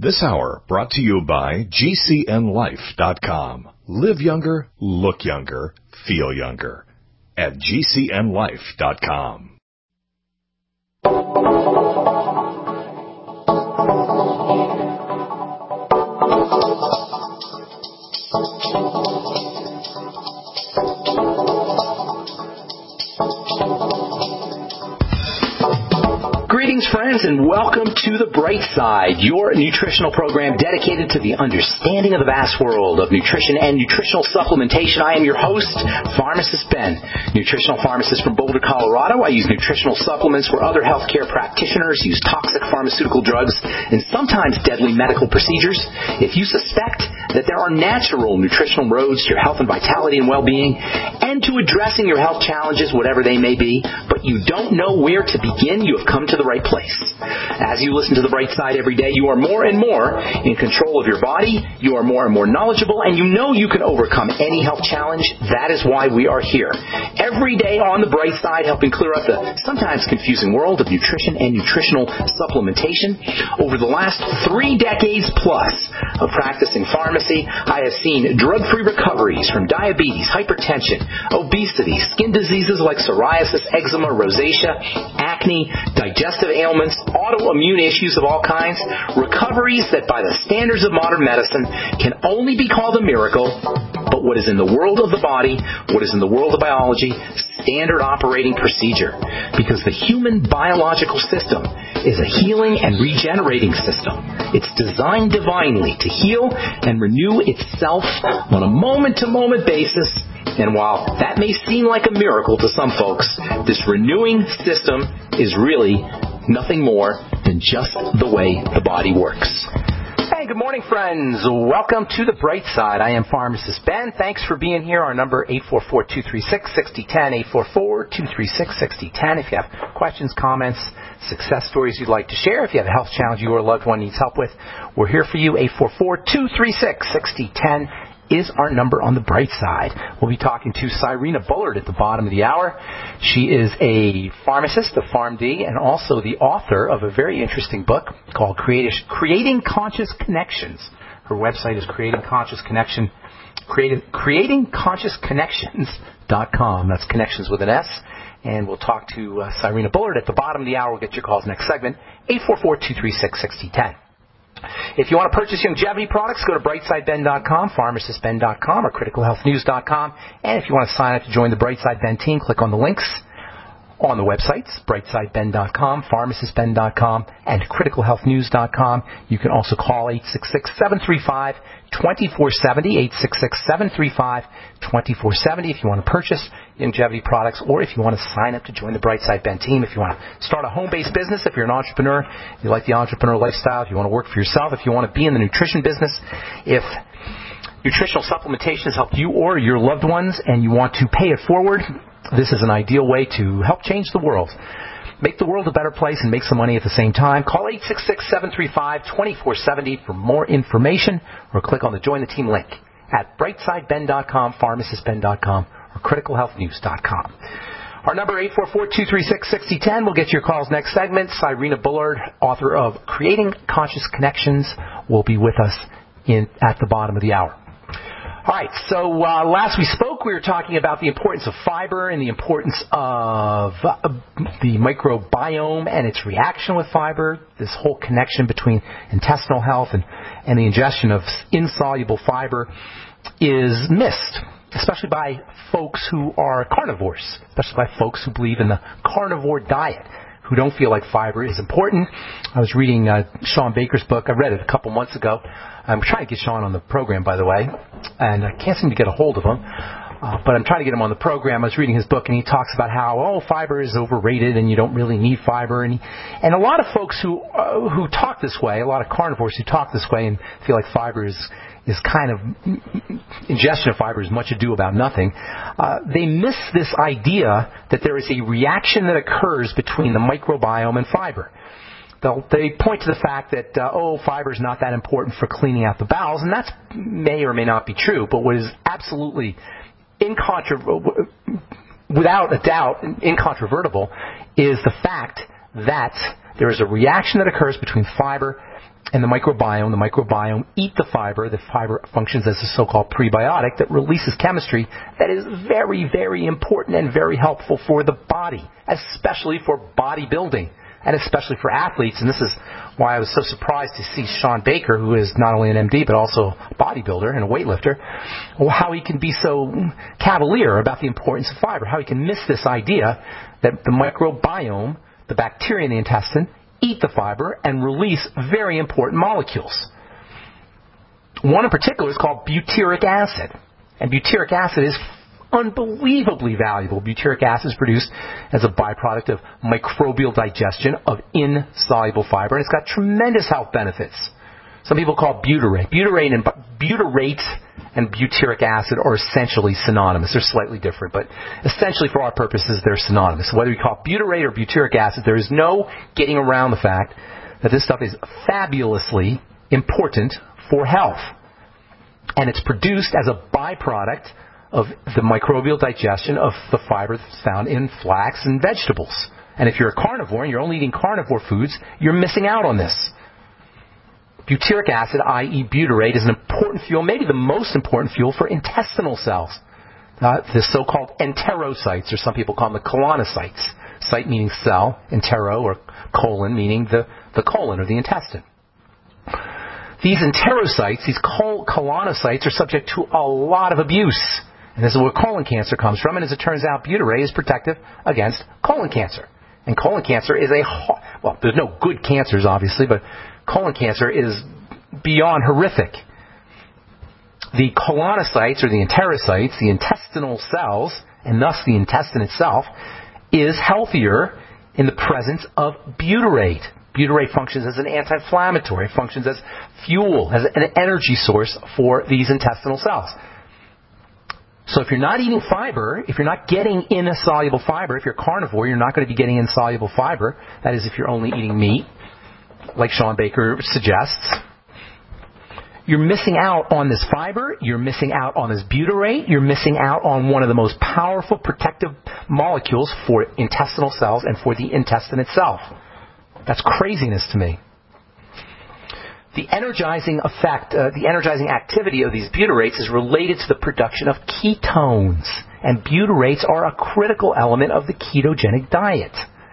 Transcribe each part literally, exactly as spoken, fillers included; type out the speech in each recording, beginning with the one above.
This hour brought to you by G C N life dot com. Live younger, look younger, feel younger at G C N life dot com. Greetings, friends, and welcome to The Bright Side, your nutritional program dedicated to the understanding of the vast world of nutrition and nutritional supplementation. I am your host, Pharmacist Ben, nutritional pharmacist from Boulder, Colorado. I use nutritional supplements where other healthcare practitioners use toxic pharmaceutical drugs and sometimes deadly medical procedures. If you suspect that there are natural nutritional roads to your health and vitality and well-being and to addressing your health challenges, whatever they may be, but you don't know where to begin, you have come to the right place. As you listen to The Bright Side every day, you are more and more in control of your body, you are more and more knowledgeable, and you know you can overcome any health challenge. That is why we are here. Every day on The Bright Side, helping clear up the sometimes confusing world of nutrition and nutritional supplementation. Over the last three decades plus of practicing pharmacy, I have seen drug-free recoveries from diabetes, hypertension, obesity, skin diseases like psoriasis, eczema, rosacea, acne, digestive ailments, autoimmune issues of all kinds, recoveries that by the standards of modern medicine can only be called a miracle, but what is in the world of the body, what is in the world of biology, standard operating procedure. Because the human biological system is a healing and regenerating system. It's designed divinely to heal and renew itself on a moment-to-moment basis. And while that may seem like a miracle to some folks, this renewing system is really nothing more than just the way the body works. Hey, good morning, friends. Welcome to The Bright Side. I am Pharmacist Ben. Thanks for being here. Our number, eight four four, two three six, six zero one zero, eight four four, two three six, six zero one zero. If you have questions, comments, success stories you'd like to share, if you have a health challenge you or a loved one needs help with, we're here for you. eight four four, two three six, six zero one zero. Is our number on The Bright Side. We'll be talking to Cyrena Bullard at the bottom of the hour. She is a pharmacist, a PharmD, and also the author of a very interesting book called Creating Conscious Connections. Her website is Creating Conscious Connection, creating conscious connections dot com. That's connections with an S. And we'll talk to uh, Cyrena Bullard at the bottom of the hour. We'll get your calls next segment, eight four four, two three six, six zero one zero. If you want to purchase longevity products, go to brightside ben dot com, pharmacist ben dot com, or critical health news dot com. And if you want to sign up to join the Brightside Ben team, click on the links on the websites, brightside ben dot com, pharmacist ben dot com, and critical health news dot com. You can also call eight six six, seven three five, two four seven zero, eight six six, seven three five, two four seven zero if you want to purchase longevity products, or if you want to sign up to join the Brightside Ben team. If you want to start a home-based business, if you're an entrepreneur, you like the entrepreneur lifestyle, if you want to work for yourself, if you want to be in the nutrition business, if nutritional supplementation has helped you or your loved ones and you want to pay it forward, this is an ideal way to help change the world. Make the world a better place and make some money at the same time. Call eight six six, seven three five, two four seven zero for more information, or click on the Join the Team link at brightside ben dot com, pharmacist ben dot com, or critical health news dot com. Our number, eight four four, two three six, six zero one zero. We'll get your calls next segment. Cyrena Bullard, author of Creating Conscious Connections, will be with us in at the bottom of the hour. All right, so uh, last we spoke, we were talking about the importance of fiber and the importance of uh, the microbiome and its reaction with fiber, this whole connection between intestinal health and, and the ingestion of insoluble fiber is missed, especially by folks who are carnivores, especially by folks who believe in the carnivore diet, who don't feel like fiber is important. I was reading uh, Sean Baker's book. I read it a couple months ago. I'm trying to get Sean on the program, by the way, and I can't seem to get a hold of him. Uh, but I'm trying to get him on the program. I was reading his book, and he talks about how, oh, fiber is overrated, and you don't really need fiber. And, he, and a lot of folks who uh, who talk this way, a lot of carnivores who talk this way and feel like fiber is, is kind of, ingestion of fiber is much ado about nothing, uh, they miss this idea that there is a reaction that occurs between the microbiome and fiber. They'll, they point to the fact that, uh, oh, fiber is not that important for cleaning out the bowels, and that may or may not be true, but what is absolutely incontrovertible, without a doubt, incontrovertible, is the fact that there is a reaction that occurs between fiber and the microbiome. The microbiome eat the fiber. The fiber functions as a so-called prebiotic that releases chemistry that is very, very important and very helpful for the body, especially for bodybuilding and especially for athletes. And this is why I was so surprised to see Sean Baker, who is not only an M D but also a bodybuilder and a weightlifter, how he can be so cavalier about the importance of fiber, how he can miss this idea that the microbiome, the bacteria in the intestine, eat the fiber and release very important molecules. One in particular is called butyric acid. And butyric acid is unbelievably valuable. Butyric acid is produced as a byproduct of microbial digestion of insoluble fiber, and it's got tremendous health benefits. Some people call it butyrate. Butyrate and, butyrate and butyric acid are essentially synonymous. They're slightly different, but essentially for our purposes, they're synonymous. Whether you call it butyrate or butyric acid, there is no getting around the fact that this stuff is fabulously important for health. And it's produced as a byproduct of the microbial digestion of the fiber that's found in flax and vegetables. And if you're a carnivore and you're only eating carnivore foods, you're missing out on this. Butyric acid, that is butyrate, is an important fuel, maybe the most important fuel for intestinal cells. Uh, the so-called enterocytes, or some people call them the colonocytes. Cyte meaning cell, entero or colon meaning the, the colon or the intestine. These enterocytes, these col- colonocytes, are subject to a lot of abuse. And this is where colon cancer comes from. And as it turns out, butyrate is protective against colon cancer. And colon cancer is a, well, there's no good cancers, obviously, but colon cancer is beyond horrific. The colonocytes, or the enterocytes, the intestinal cells, and thus the intestine itself, is healthier in the presence of butyrate. Butyrate functions as an anti-inflammatory, functions as fuel, as an energy source for these intestinal cells. So if you're not eating fiber, if you're not getting insoluble fiber, if you're carnivore, you're not going to be getting insoluble fiber. That is, if you're only eating meat, like Sean Baker suggests. You're missing out on this fiber, you're missing out on this butyrate, you're missing out on one of the most powerful protective molecules for intestinal cells and for the intestine itself. That's craziness to me. The energizing effect, uh, the energizing activity of these butyrates is related to the production of ketones. And butyrates are a critical element of the ketogenic diet.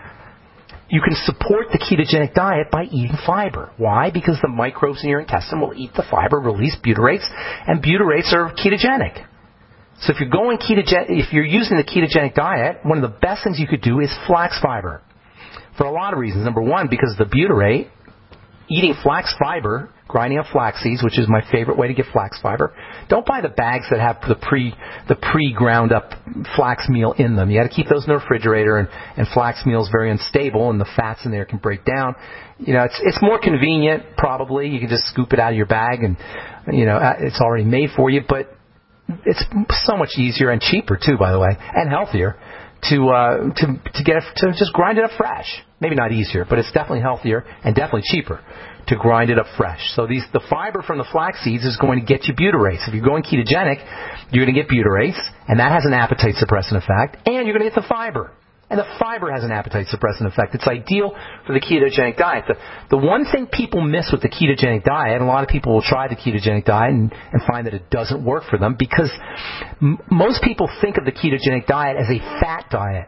You can support the ketogenic diet by eating fiber. Why? Because the microbes in your intestine will eat the fiber, release butyrates, and butyrates are ketogenic. So if you're going ketogen, if you're using the ketogenic diet, one of the best things you could do is flax fiber. For a lot of reasons. Number one, because the butyrate, eating flax fiber, grinding up flax seeds, which is my favorite way to get flax fiber. Don't buy the bags that have the pre the pre-ground up flax meal in them. You got to keep those in the refrigerator, and, and flax meal is very unstable, and the fats in there can break down. You know, it's it's more convenient, probably. You can just scoop it out of your bag, and you know it's already made for you. But it's so much easier and cheaper too, by the way, and healthier to uh, to to get it, to just grind it up fresh. Maybe not easier, but it's definitely healthier and definitely cheaper to grind it up fresh. So these the fiber from the flax seeds is going to get you butyrates. If you're going ketogenic, you're going to get butyrates, and that has an appetite suppressant effect, and you're going to get the fiber. And the fiber has an appetite suppressant effect. It's ideal for the ketogenic diet. The, the one thing people miss with the ketogenic diet, and a lot of people will try the ketogenic diet and, and find that it doesn't work for them, because m- most people think of the ketogenic diet as a fat diet,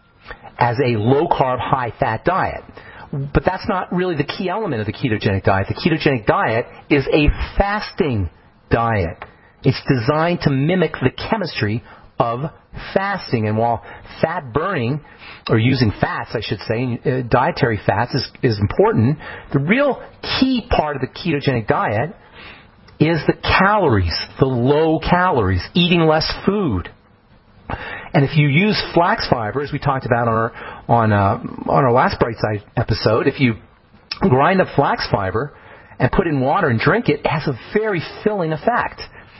as a low-carb, high-fat diet. But that's not really the key element of the ketogenic diet. The ketogenic diet is a fasting diet. It's designed to mimic the chemistry of fasting. And while fat burning, or using fats, I should say, uh, dietary fats is, is important, the real key part of the ketogenic diet is the calories, the low calories, eating less food. And if you use flax fiber, as we talked about on our on uh, on our last Bright Side episode, if you grind up flax fiber and put it in water and drink it, it has a very filling effect.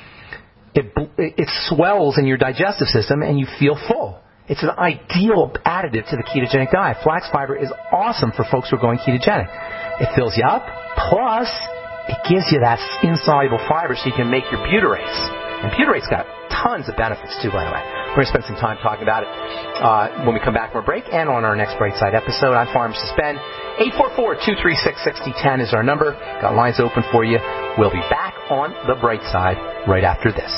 It it swells in your digestive system and you feel full. It's an ideal additive to the ketogenic diet. Flax fiber is awesome for folks who are going ketogenic. It fills you up, plus it gives you that insoluble fiber so you can make your butyrates. And butyrates got tons of benefits too, by the way. We're going to spend some time talking about it uh, when we come back from a break and on our next Bright Side episode. I'm Pharmacist Ben. eight four four, two three six, six zero one zero is our number. Got lines open for you. We'll be back on the Bright Side right after this.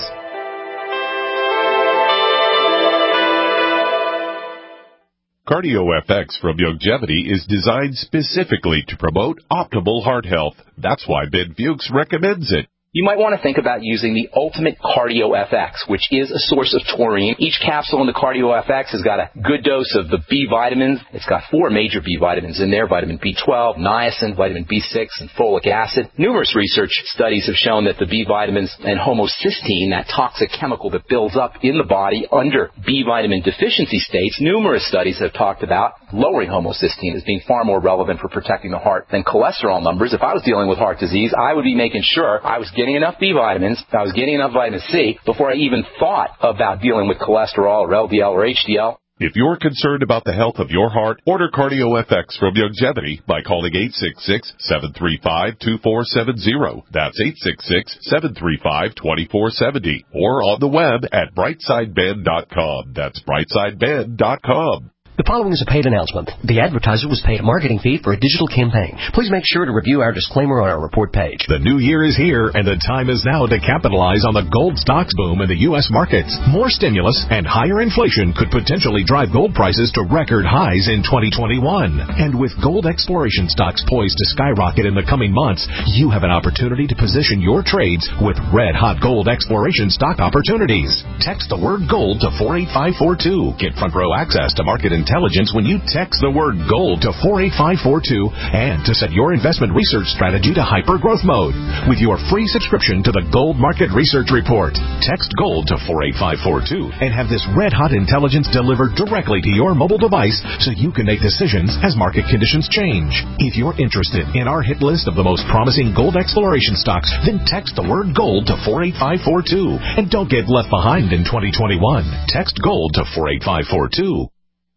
CardioFX from Youngevity is designed specifically to promote optimal heart health. That's why Ben Fuchs recommends it. You might want to think about using the Ultimate CardioFX, which is a source of taurine. Each capsule in the CardioFX has got a good dose of the B vitamins. It's got four major B vitamins in there, vitamin B twelve, niacin, vitamin B six, and folic acid. Numerous research studies have shown that the B vitamins and homocysteine, that toxic chemical that builds up in the body under B vitamin deficiency states, numerous studies have talked about lowering homocysteine as being far more relevant for protecting the heart than cholesterol numbers. If I was dealing with heart disease, I would be making sure I was getting enough B vitamins, I was getting enough vitamin C before I even thought about dealing with cholesterol or L D L or H D L. If you're concerned about the health of your heart, order CardioFX from Youngevity by calling eight six six, seven three five, two four seven zero. That's eight six six, seven three five, two four seven zero. Or on the web at brightside ben dot com. That's brightside ben dot com. The following is a paid announcement. The advertiser was paid a marketing fee for a digital campaign. Please make sure to review our disclaimer on our report page. The new year is here, and the time is now to capitalize on the gold stocks boom in the U S markets. More stimulus and higher inflation could potentially drive gold prices to record highs in twenty twenty-one. And with gold exploration stocks poised to skyrocket in the coming months, you have an opportunity to position your trades with red-hot gold exploration stock opportunities. Text the word GOLD to four eight five four two. Get front-row access to market intelligence when you text the word GOLD to four eight five four two and to set your investment research strategy to hyper-growth mode with your free subscription to the Gold Market Research Report. Text GOLD to four eight five four two and have this red-hot intelligence delivered directly to your mobile device so you can make decisions as market conditions change. If you're interested in our hit list of the most promising gold exploration stocks, then text the word GOLD to four eight five four two and don't get left behind in twenty twenty-one. Text GOLD to four eight five four two.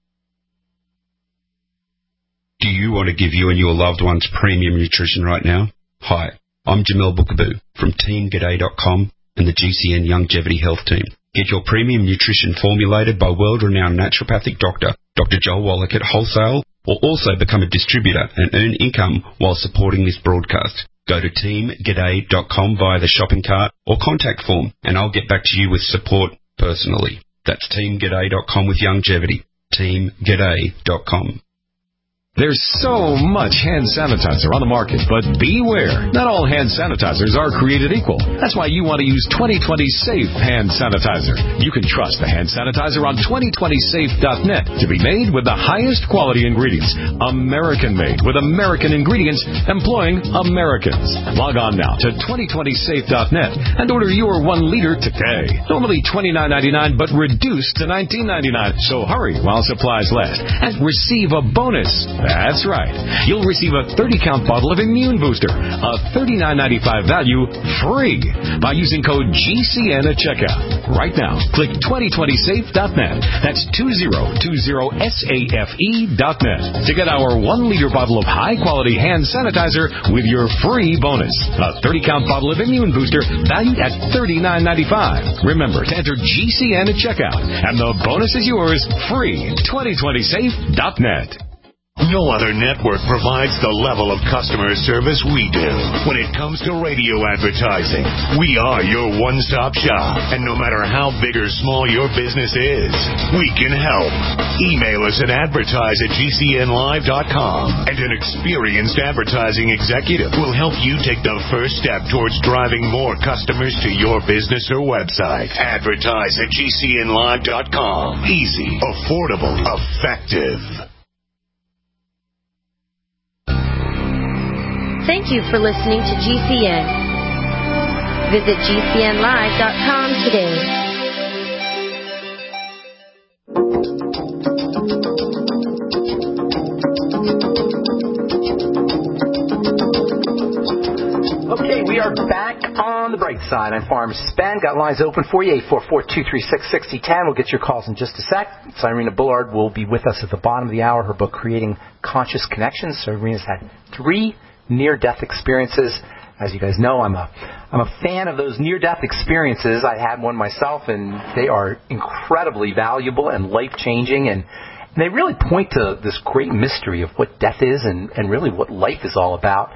Do you want to give you and your loved ones premium nutrition right now? Hi, I'm Jamel Bookaboo from team g'day dot com and the G C N Youngevity Health Team. Get your premium nutrition formulated by world-renowned naturopathic doctor, Doctor Joel Wallach at wholesale, or also become a distributor and earn income while supporting this broadcast. Go to team g'day dot com via the shopping cart or contact form, and I'll get back to you with support personally. That's team g'day dot com with Youngevity. team g'day dot com. There's so much hand sanitizer on the market, but beware. Not all hand sanitizers are created equal. That's why you want to use twenty twenty Safe Hand Sanitizer. You can trust the hand sanitizer on twenty twenty safe dot net to be made with the highest quality ingredients. American-made with American ingredients employing Americans. Log on now to twenty twenty safe dot net and order your one liter today. Normally twenty-nine ninety-nine, but reduced to nineteen ninety-nine. So hurry while supplies last and receive a bonus. That's right. You'll receive a thirty count bottle of Immune Booster, a thirty-nine ninety-five value, free by using code G C N at checkout. Right now, click twenty twenty safe dot net. That's two zero two zero safe dot net to get our one liter bottle of high-quality hand sanitizer with your free bonus. A thirty count bottle of Immune Booster valued at thirty-nine ninety-five. Remember to enter G C N at checkout, and the bonus is yours free. twenty twenty safe dot net. No other network provides the level of customer service we do. When it comes to radio advertising, we are your one-stop shop. And no matter how big or small your business is, we can help. Email us at advertise at G C N live dot com, and an experienced advertising executive will help you take the first step towards driving more customers to your business or website. Advertise at G C N live dot com. Easy, affordable, effective. Thank you for listening to G C N. Visit G C N live dot com today. Okay, we are back on the bright side. I'm Pharmacist Ben. Got lines open for you, eight four four, two three six, six zero one zero. We'll get your calls in just a sec. Cyrena Bullard will be with us at the bottom of the hour. Her book, Creating Conscious Connections. Cyrena's had three near-death experiences. As you guys know, I'm a I'm a fan of those near-death experiences. I had one myself, and they are incredibly valuable and life-changing, and they really point to this great mystery of what death is and, and really what life is all about.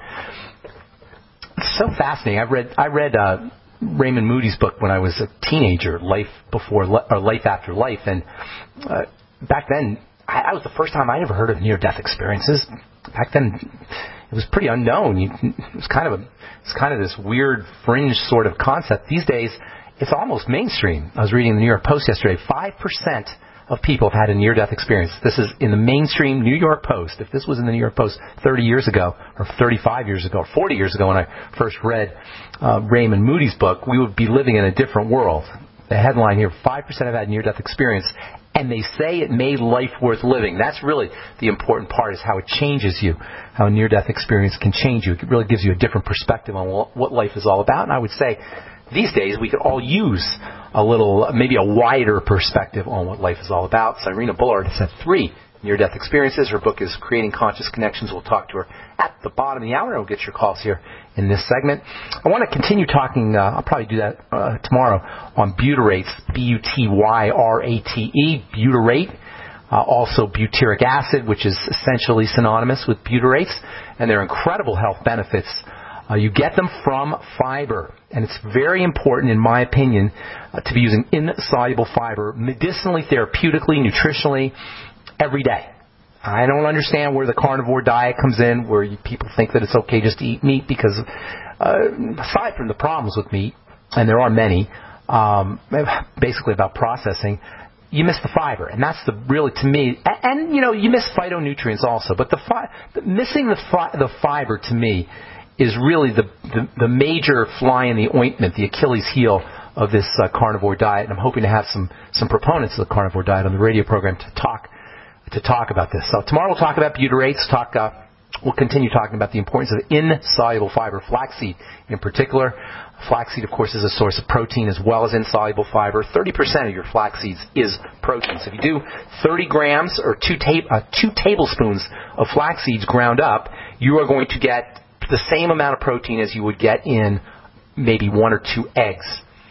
It's so fascinating. I read I read uh, Raymond Moody's book when I was a teenager, Life Before or Life After Life, and uh, back then, I, I was the first time I'd ever heard of near-death experiences. Back then, it was pretty unknown. You, it was kind of a, it's kind of this weird fringe sort of concept. These days, it's almost mainstream. I was reading the New York Post yesterday. Five percent of people have had a near-death experience. This is in the mainstream New York Post. If this was in the New York Post thirty years ago, or thirty-five years ago, or forty years ago when I first read uh, Raymond Moody's book, we would be living in a different world. The headline here: five percent have had near-death experience. And they say it made life worth living. That's really the important part, is how it changes you, how a near-death experience can change you. It really gives you a different perspective on what life is all about. And I would say these days we could all use a little, maybe a wider perspective on what life is all about. Cyrena Bullard has had three near-death experiences. Her book is Creating Conscious Connections. We'll talk to her at the bottom of the hour, and we'll get your calls here in this segment. I want to continue talking, uh, I'll probably do that uh, tomorrow, on butyrates, B U T Y R A T E, butyrate, uh, also butyric acid, which is essentially synonymous with butyrates, and they're incredible health benefits. Uh, you get them from fiber, and it's very important, in my opinion, uh, to be using insoluble fiber medicinally, therapeutically, nutritionally, every day. I don't understand where the carnivore diet comes in, where you, people think that it's okay just to eat meat, because uh, aside from the problems with meat, and there are many, um, basically about processing, you miss the fiber, and that's the really, to me, and, and you know, you miss phytonutrients also, but the, fi- the missing the fi- the fiber to me is really the, the the major fly in the ointment, the Achilles heel of this uh, carnivore diet. And I'm hoping to have some some proponents of the carnivore diet on the radio program to talk to talk about this. So tomorrow we'll talk about butyrates. Talk. Uh, we'll continue talking about the importance of insoluble fiber, flaxseed in particular. Flaxseed, of course, is a source of protein as well as insoluble fiber. thirty percent of your flax seeds is protein. So if you do thirty grams or two, ta- uh, two tablespoons of flax seeds ground up, you are going to get the same amount of protein as you would get in maybe one or two eggs.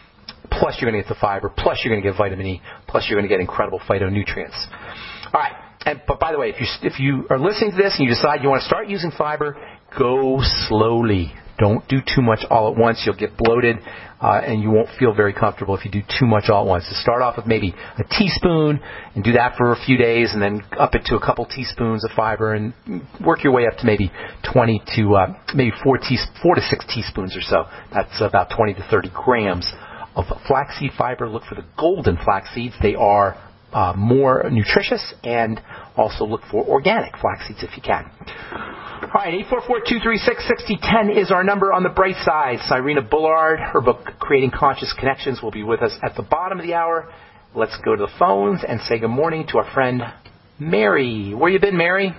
Plus you're going to get the fiber, plus you're going to get vitamin E, plus you're going to get incredible phytonutrients. All right. And, but by the way, if you if you are listening to this and you decide you want to start using fiber, go slowly. Don't do too much all at once. You'll get bloated, uh, and you won't feel very comfortable if you do too much all at once. So start off with maybe a teaspoon and do that for a few days, and then up it to a couple teaspoons of fiber, and work your way up to maybe twenty to uh, maybe four, te- four to six teaspoons or so. That's about twenty to thirty grams of flaxseed fiber. Look for the golden flax seeds. They are uh, more nutritious, and also look for organic flax seeds if you can. All right, eight four four, two three six, six zero one zero is our number on the bright side. Cyrena Bullard, her book, Creating Conscious Connections, will be with us at the bottom of the hour. Let's go to the phones and say good morning to our friend Mary. Where you been, Mary?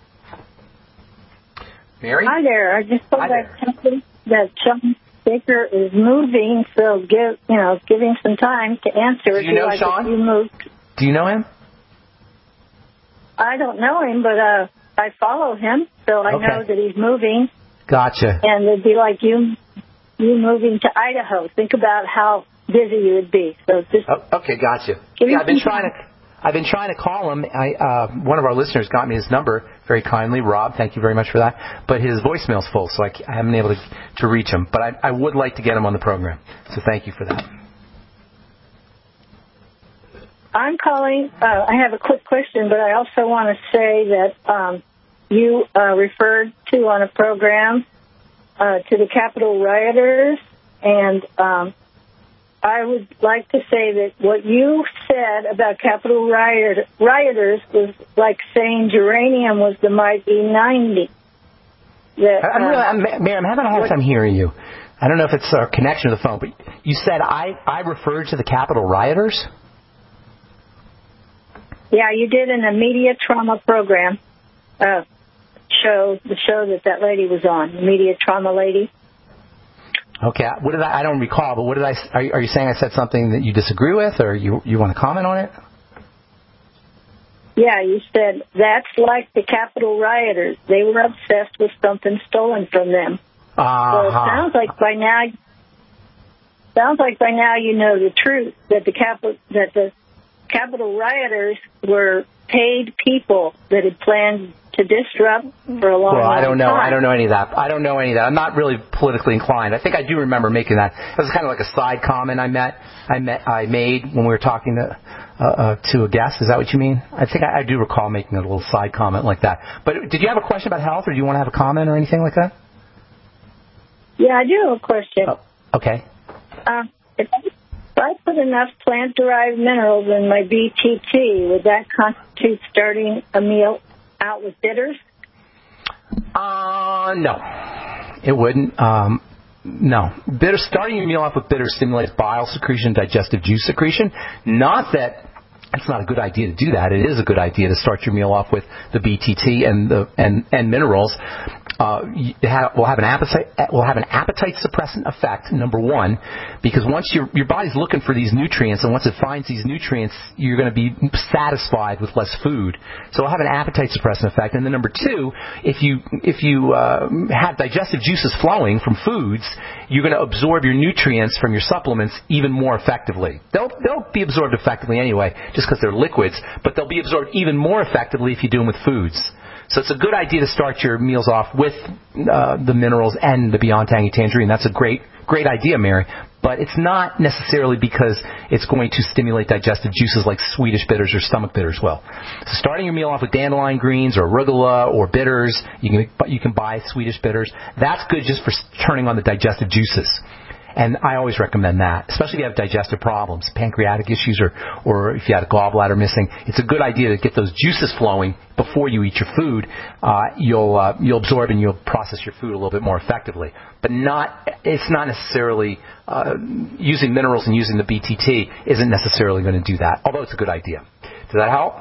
Mary? Hi there. I just thought that that Sean Baker is moving, so give you know, give him some time to answer. Do you know like Sean? You moved. Do you know him? I don't know him, but uh, I follow him, so I okay. know that he's moving. Gotcha. And it'd be like you, you moving to Idaho. Think about how busy you would be. So just oh, okay, gotcha. Yeah, I've been trying to. I've been trying to call him. I, uh, one of our listeners got me his number very kindly. Rob, thank you very much for that. But his voicemail's full, so I, I haven't been able to, to reach him. But I, I would like to get him on the program. So thank you for that. I'm calling. Uh, I have a quick question, but I also want to say that um, you uh, referred to on a program uh, to the Capitol rioters, and um, I would like to say that what you said about Capitol riot, rioters was like saying geranium was the mighty ninety. That, I'm, really, uh, I'm, Mary, I'm having a hard time hearing you. I don't know if it's our connection to the phone, but you said I, I referred to the Capitol rioters? Yeah, you did in a media trauma program uh, show, the show that that lady was on, the media trauma lady. Okay, what did I? I don't recall, but what did I? Are you, are you saying I said something that you disagree with, or you you want to comment on it? Yeah, you said that's like the Capitol rioters. They were obsessed with something stolen from them. Uh-huh. So it sounds like by now sounds like by now you know the truth, that the Capitol, that the Capitol rioters were paid people that had planned to disrupt for a long, well, long I don't know. time. I don't know any of that. I don't know any of that. I'm not really politically inclined. I think I do remember making that. It was kind of like a side comment I met. I met. I made when we were talking to uh, uh, to a guest. Is that what you mean? I think I, I do recall making a little side comment like that. But did you have a question about health, or do you want to have a comment or anything like that? Yeah, I do have a question. Oh, okay. Uh, if I put enough plant-derived minerals in my B T T, would that constitute starting a meal out with bitters? Uh, no. It wouldn't. Um, no. Bitter, starting your meal off with bitters stimulates bile secretion, digestive juice secretion. Not that it's not a good idea to do that. It is a good idea to start your meal off with the B T T and the and, and minerals. Uh, have, will have an appetite will have an appetite suppressant effect. Number one, because once your your body's looking for these nutrients, and once it finds these nutrients, you're going to be satisfied with less food. So it'll have an appetite suppressant effect. And then number two, if you if you uh, have digestive juices flowing from foods, you're going to absorb your nutrients from your supplements even more effectively. They'll they'll be absorbed effectively anyway, just because they're liquids, but they'll be absorbed even more effectively if you do them with foods. So it's a good idea to start your meals off with uh, the minerals and the Beyond Tangy Tangerine. That's a great, great idea, Mary. But it's not necessarily because it's going to stimulate digestive juices like Swedish bitters or stomach bitters will. So starting your meal off with dandelion greens or arugula or bitters, you can you can buy Swedish bitters. That's good just for turning on the digestive juices. And I always recommend that, especially if you have digestive problems, pancreatic issues, or, or if you had a gallbladder missing. It's a good idea to get those juices flowing before you eat your food. Uh, you'll uh, you'll absorb and you'll process your food a little bit more effectively. But not it's not necessarily uh, using minerals and using the B T T isn't necessarily going to do that. Although it's a good idea. Does that help?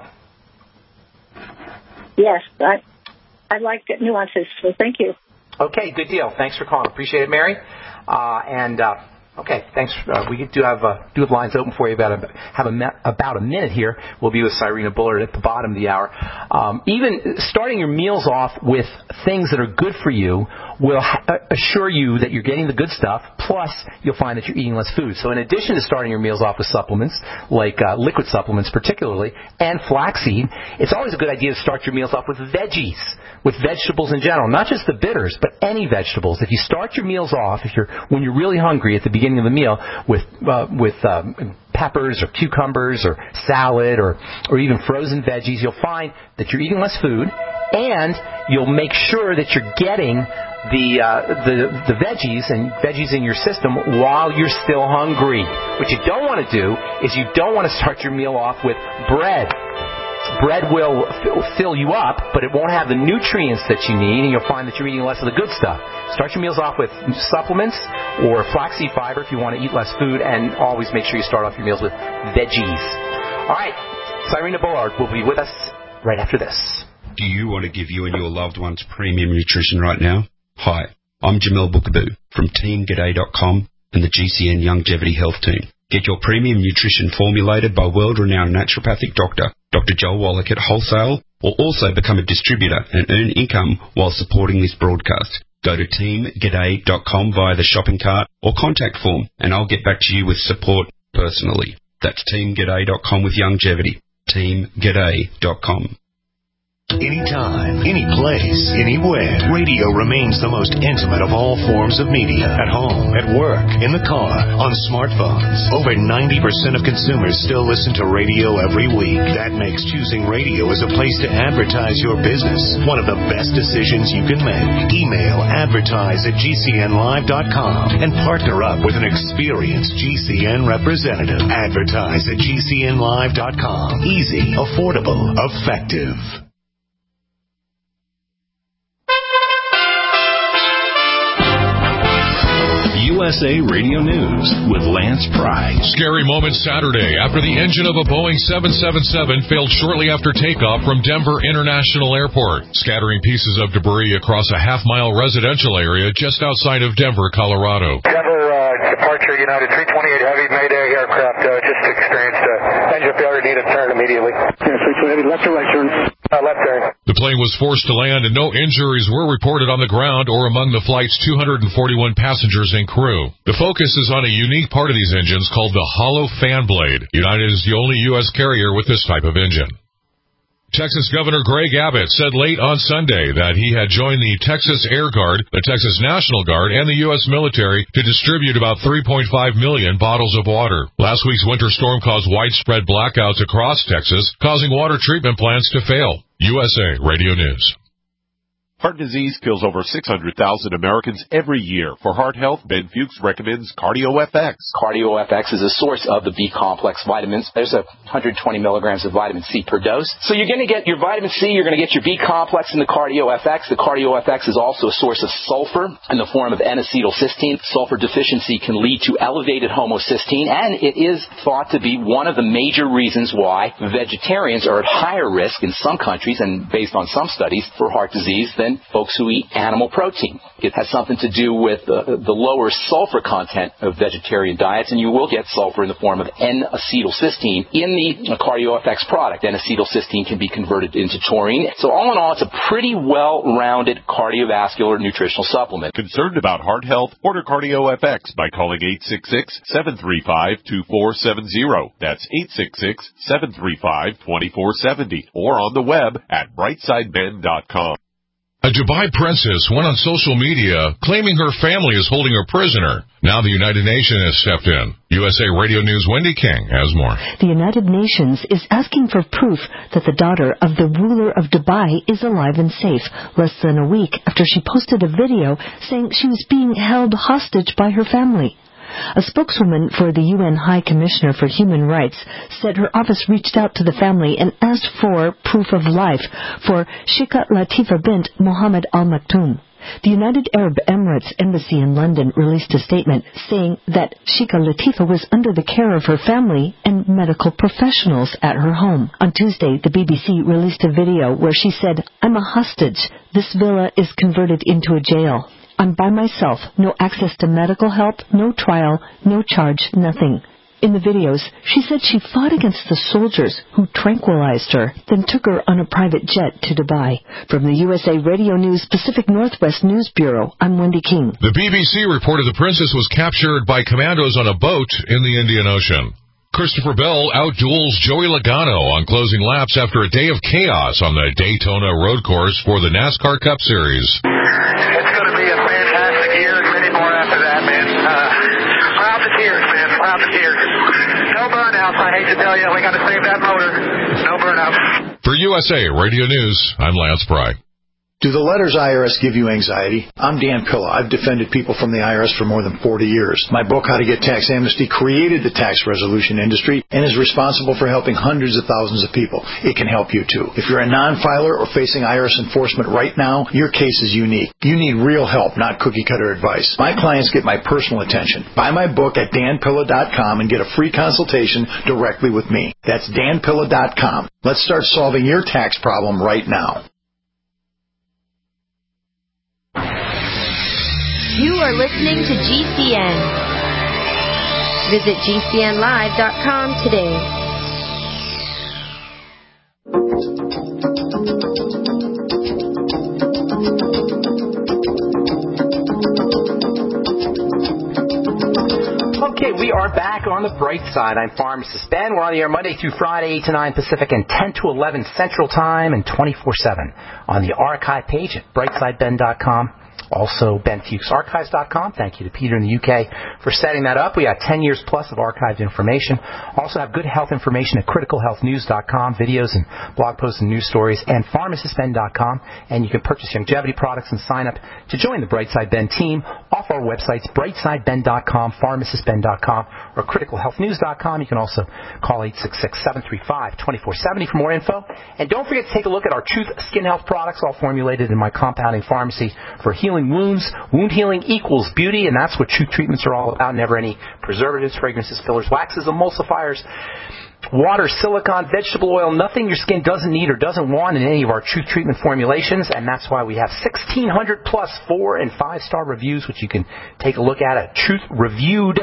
Yes, I I like the nuances. So thank you. Okay, good deal. Thanks for calling. Appreciate it, Mary. Uh, and uh, okay, thanks. Uh, we do have uh, do have lines open for you. About a, have a me- about a minute here. We'll be with Cyrena Bullard at the bottom of the hour. Um, even starting your meals off with things that are good for you will ha- assure you that you're getting the good stuff. Plus, you'll find that you're eating less food. So, in addition to starting your meals off with supplements, like uh, liquid supplements particularly, and flaxseed, it's always a good idea to start your meals off with veggies, with vegetables in general, not just the bitters, but any vegetables. If you start your meals off, if you're when you're really hungry at the beginning of the meal with uh, with um, peppers or cucumbers or salad or or even frozen veggies, you'll find that you're eating less food, and you'll make sure that you're getting the uh, the the veggies and veggies in your system while you're still hungry. What you don't want to do is you don't want to start your meal off with bread. Bread will fill you up, but it won't have the nutrients that you need, and you'll find that you're eating less of the good stuff. Start your meals off with supplements or flaxseed fiber if you want to eat less food, and always make sure you start off your meals with veggies. All right, Cyrena Bullard will be with us right after this. Do you want to give you and your loved ones premium nutrition right now? Hi, I'm Jamel Bookaboo from Team G'day dot com and the G C N Longevity Health Team. Get your premium nutrition formulated by world-renowned naturopathic doctor, Doctor Joel Wallach at Wholesale, or also become a distributor and earn income while supporting this broadcast. Go to Team G'day dot com via the shopping cart or contact form, and I'll get back to you with support personally. That's Team G'day dot com with longevity. Team G'day dot com. Anytime, any place, anywhere, radio remains the most intimate of all forms of media. At home, at work, in the car, on smartphones. Over ninety percent of consumers still listen to radio every week. That makes choosing radio as a place to advertise your business one of the best decisions you can make. Email advertise at G C N live dot com and partner up with an experienced G C N representative. Advertise at G C N live dot com. Easy, affordable, effective. U S A Radio News with Lance Pry. Scary moment Saturday after the engine of a Boeing seven seventy-seven failed shortly after takeoff from Denver International Airport, scattering pieces of debris across a half-mile residential area just outside of Denver, Colorado. Denver uh, departure United three twenty-eight Heavy Mayday aircraft uh, just experienced uh, engine failure, needed turn immediately. Yeah, three twenty-eight Heavy, left or right turn. Uh, left turn. The plane was forced to land and no injuries were reported on the ground or among the flight's two hundred forty-one passengers and crew. The focus is on a unique part of these engines called the hollow fan blade. United is the only U S carrier with this type of engine. Texas Governor Greg Abbott said late on Sunday that he had joined the Texas Air Guard, the Texas National Guard, and the U S military to distribute about three point five million bottles of water. Last week's winter storm caused widespread blackouts across Texas, causing water treatment plants to fail. U S A Radio News. Heart disease kills over six hundred thousand Americans every year. For heart health, Ben Fuchs recommends CardioFX. CardioFX is a source of the B-complex vitamins. There's a one hundred twenty milligrams of vitamin C per dose. So you're going to get your vitamin C, you're going to get your B-complex in the CardioFX. The CardioFX is also a source of sulfur in the form of N-acetylcysteine. Sulfur deficiency can lead to elevated homocysteine, and it is thought to be one of the major reasons why vegetarians are at higher risk in some countries, and based on some studies, for heart disease than folks who eat animal protein. It has something to do with uh, the lower sulfur content of vegetarian diets, and you will get sulfur in the form of N-acetylcysteine in the CardioFX product. N-acetylcysteine can be converted into taurine. So all in all, it's a pretty well-rounded cardiovascular nutritional supplement. Concerned about heart health? Order CardioFX by calling eight six six, seven three five, two four seven zero. That's eight six six, seven three five, two four seven zero. Or on the web at brightside ben dot com. A Dubai princess went on social media claiming her family is holding her prisoner. Now the United Nations has stepped in. U S A Radio News' Wendy King has more. The United Nations is asking for proof that the daughter of the ruler of Dubai is alive and safe, less than a week after she posted a video saying she was being held hostage by her family. A spokeswoman for the U N High Commissioner for Human Rights said her office reached out to the family and asked for proof of life for Sheikha Latifa bint Mohammed Al Maktoum. The United Arab Emirates Embassy in London released a statement saying that Sheikha Latifa was under the care of her family and medical professionals at her home. On Tuesday, the B B C released a video where she said, "I'm a hostage. This villa is converted into a jail. I'm by myself, no access to medical help, no trial, no charge, nothing." In the videos, she said she fought against the soldiers who tranquilized her, then took her on a private jet to Dubai. From the U S A Radio News Pacific Northwest News Bureau, I'm Wendy King. The B B C reported the princess was captured by commandos on a boat in the Indian Ocean. Christopher Bell outduels Joey Logano on closing laps after a day of chaos on the Daytona road course for the NASCAR Cup Series. It's going to be a fantastic year and many more after that, man. Uh, proud to tears, man. Proud to tears. No burnouts, I hate to tell you. We got to save that motor. No burnouts. For U S A Radio News, I'm Lance Pry. Do the letters I R S give you anxiety? I'm Dan Pilla. I've defended people from the I R S for more than forty years. My book, How to Get Tax Amnesty, created the tax resolution industry and is responsible for helping hundreds of thousands of people. It can help you, too. If you're a non-filer or facing I R S enforcement right now, your case is unique. You need real help, not cookie-cutter advice. My clients get my personal attention. Buy my book at dan pilla dot com and get a free consultation directly with me. That's dan pilla dot com. Let's start solving your tax problem right now. You are listening to G C N. Visit G C N live dot com today. Okay, we are back on the bright side. I'm Pharmacist Ben. We're on the air Monday through Friday, eight to nine Pacific and ten to eleven Central Time and twenty-four seven on the archive page at brightside ben dot com. Also, Ben Fuchs Archives dot com. Thank you to Peter in the U K for setting that up. We got ten years plus of archived information. Also have good health information at critical health news dot com, videos and blog posts and news stories, and pharmacist ben dot com. And you can purchase longevity products and sign up to join the Brightside Ben team off our websites, brightside ben dot com, pharmacist ben dot com, or critical health news dot com. You can also call eight six six, seven three five, two four seven zero for more info. And don't forget to take a look at our Truth Skin Health products, all formulated in my compounding pharmacy for healing wounds. Wound healing equals beauty, and that's what Truth treatments are all about. Never any preservatives, fragrances, fillers, waxes, emulsifiers, water, silicone, vegetable oil, nothing your skin doesn't need or doesn't want in any of our Truth treatment formulations, and that's why we have sixteen hundred plus four and five star reviews, which you can take a look at at truth reviewed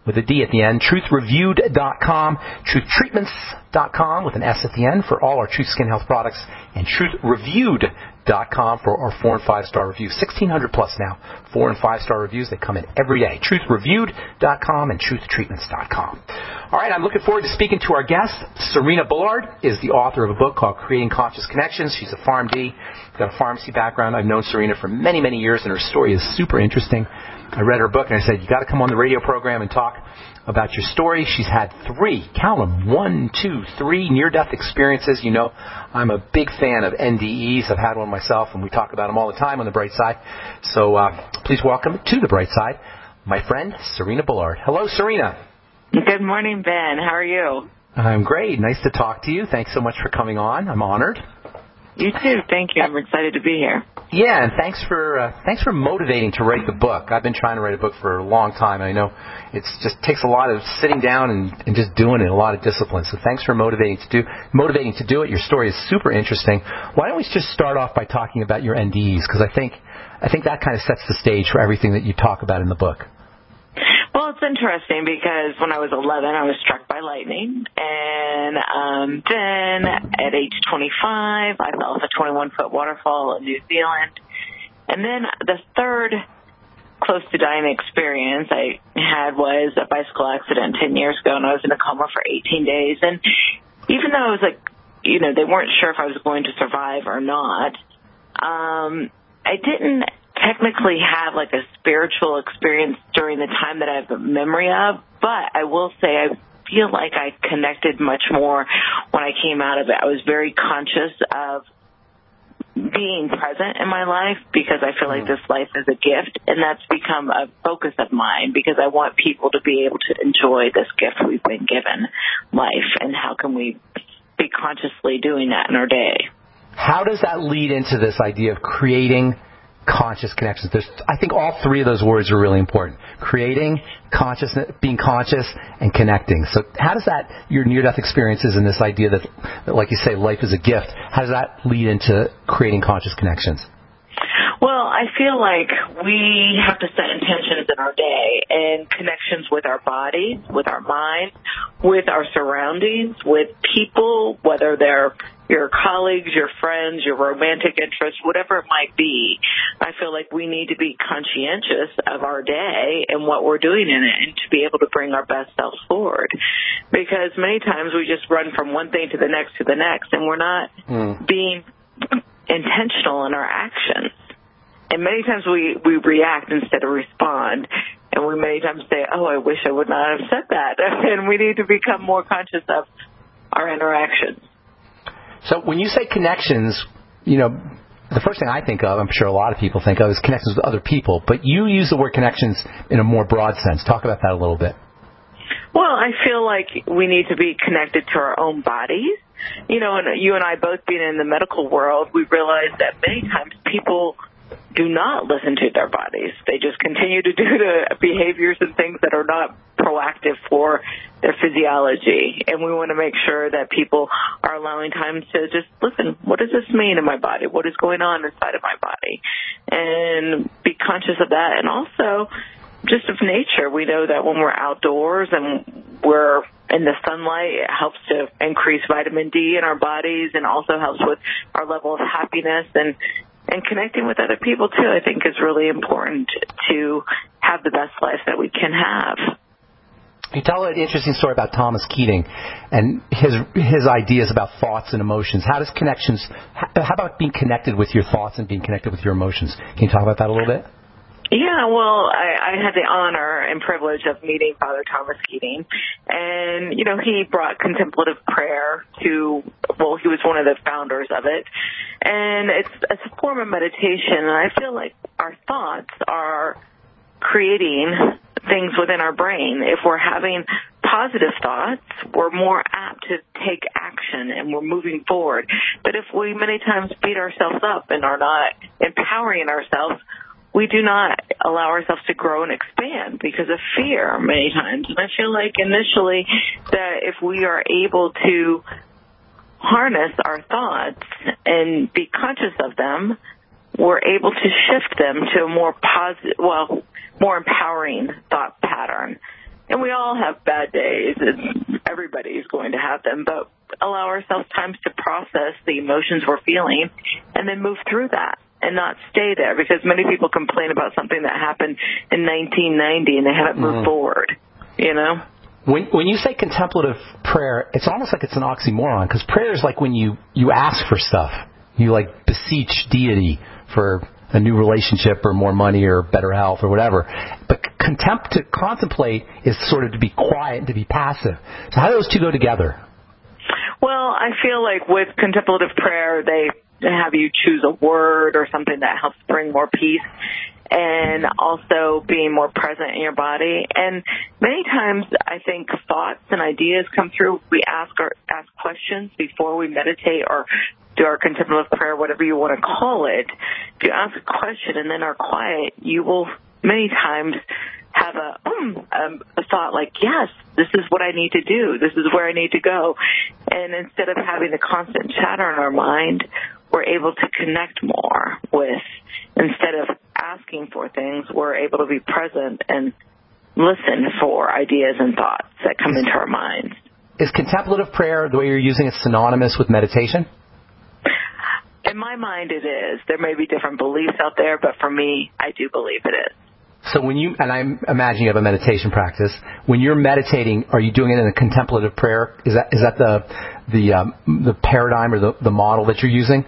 with a D at the end, truth reviewed dot com, truth treatments dot com with an S at the end for all our Truth Skin Health products, and truth reviewed dot com for our four and five star reviews. sixteen hundred plus now, four and five star reviews. They come in every day. truth reviewed dot com and truth treatments dot com. All right, I'm looking forward to speaking to our guest. Serena Bullard is the author of a book called Creating Conscious Connections. She's a PharmD, got a pharmacy background. I've known Serena for many, many years, and her story is super interesting. I read her book, and I said, you got to come on the radio program and talk about your story. She's had three, count them, one, two, three near-death experiences. You know, I'm a big fan of N D Es. I've had one myself, and we talk about them all the time on The Bright Side. So uh, please welcome to The Bright Side my friend, Serena Bullard. Hello, Serena. Good morning, Ben. How are you? I'm great. Nice to talk to you. Thanks so much for coming on. I'm honored. You too. Thank you. I'm excited to be here. Yeah, and thanks for uh, thanks for motivating to write the book. I've been trying to write a book for a long time. I know it just takes a lot of sitting down and, and just doing it, a lot of discipline. So thanks for motivating to do motivating to do it. Your story is super interesting. Why don't we just start off by talking about your N D Es? Because I think I think that kind of sets the stage for everything that you talk about in the book. Well, it's interesting because when I was eleven, I was struck by lightning. And um, then at age twenty-five, I fell off a twenty-one foot waterfall in New Zealand. And then the third close to dying experience I had was a bicycle accident ten years ago, and I was in a coma for eighteen days. And even though I was like, you know, they weren't sure if I was going to survive or not, um, I didn't technically have like a spiritual experience during the time that I have a memory of, but I will say I feel like I connected much more when I came out of it. I was very conscious of being present in my life because I feel like this life is a gift, and that's become a focus of mine because I want people to be able to enjoy this gift we've been given, life, and how can we be consciously doing that in our day. How does that lead into this idea of creating conscious connections? There's, I think all three of those words are really important. Creating, consciousness, being conscious, and connecting. So how does that, your near-death experiences and this idea that, that, like you say, life is a gift, how does that lead into creating conscious connections? Well, I feel like we have to set intentions in our day and connections with our bodies, with our minds, with our surroundings, with people, whether they're your colleagues, your friends, your romantic interests, whatever it might be. I feel like we need to be conscientious of our day and what we're doing in it and to be able to bring our best selves forward. Because many times we just run from one thing to the next to the next, and we're not mm. being intentional in our actions. And many times we, we react instead of respond. And we many times say, oh, I wish I would not have said that. And we need to become more conscious of our interactions. So when you say connections, you know, the first thing I think of, I'm sure a lot of people think of, is connections with other people. But you use the word connections in a more broad sense. Talk about that a little bit. Well, I feel like we need to be connected to our own bodies. You know, and you and I both being in the medical world, we realize that many times people do not listen to their bodies. They just continue to do the behaviors and things that are not proactive for their physiology. And we want to make sure that people are allowing time to just listen, what does this mean in my body? What is going on inside of my body? And be conscious of that. And also just of nature. We know that when we're outdoors and we're in the sunlight, it helps to increase vitamin D in our bodies and also helps with our level of happiness. And And connecting with other people, too, I think is really important to have the best life that we can have. You tell an interesting story about Thomas Keating and his his ideas about thoughts and emotions. How does connections, how about being connected with your thoughts and being connected with your emotions? Can you talk about that a little bit? Yeah, well, I, I had the honor and privilege of meeting Father Thomas Keating. And, you know, he brought contemplative prayer to, well, he was one of the founders of it. And it's, it's a form of meditation. And I feel like our thoughts are creating things within our brain. If we're having positive thoughts, we're more apt to take action and we're moving forward. But if we many times beat ourselves up and are not empowering ourselves, we do not allow ourselves to grow and expand because of fear many times. And I feel like initially that if we are able to harness our thoughts and be conscious of them, we're able to shift them to a more positive, well, more empowering thought pattern. And we all have bad days. It's, everybody's going to have them, but allow ourselves times to process the emotions we're feeling and then move through that and not stay there, because many people complain about something that happened in nineteen ninety and they haven't moved mm. forward, you know? When when you say contemplative prayer, it's almost like it's an oxymoron, because prayer is like when you, you ask for stuff. You, like, beseech deity for a new relationship or more money or better health or whatever. But contempt, to contemplate, is sort of to be quiet and to be passive. So how do those two go together? Well, I feel like with contemplative prayer, they have you choose a word or something that helps bring more peace, and also being more present in your body. And many times I think thoughts and ideas come through. We ask or ask questions before we meditate or do our contemplative prayer, whatever you want to call it. If you ask a question and then are quiet, you will many times have a, um, a thought like, yes, this is what I need to do. This is where I need to go. And instead of having the constant chatter in our mind, we're able to connect more with, instead of asking for things, we're able to be present and listen for ideas and thoughts that come into our minds. Is contemplative prayer, the way you're using it, synonymous with meditation? In my mind, it is. There may be different beliefs out there, but for me, I do believe it is. So when you, and I imagine you have a meditation practice, when you're meditating, are you doing it in a contemplative prayer? Is that is that the the um, the paradigm or the, the model that you're using?